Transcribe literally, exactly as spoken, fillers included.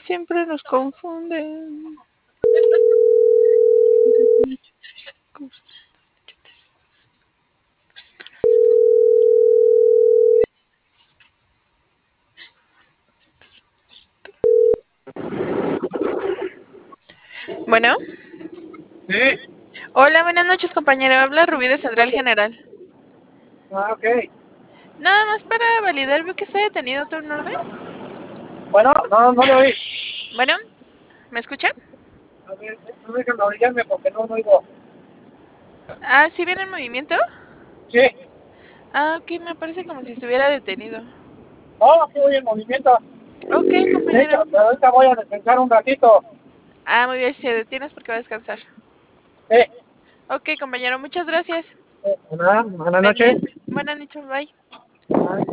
Siempre nos confunden. Bueno. Sí. Hola, buenas noches, compañero. Habla Rubí de Central General. Ah, ok. Nada más para validar, veo que está detenido todo en orden. Bueno, no, no le oí. Bueno, ¿me escucha? A ver, no déjenme orillarme porque no, no oigo. Ah, ¿sí viene en movimiento? Sí. Ah, ok, me parece como si estuviera detenido. Oh, sí, voy en movimiento. Ok, De hecho, compañero. ahorita voy a descansar un ratito. Ah, muy bien, si te detienes porque va a descansar. Sí. Ok, compañero, muchas gracias. Eh, nada, buenas noches. Pendiente. Buenas noches, bye. Bye.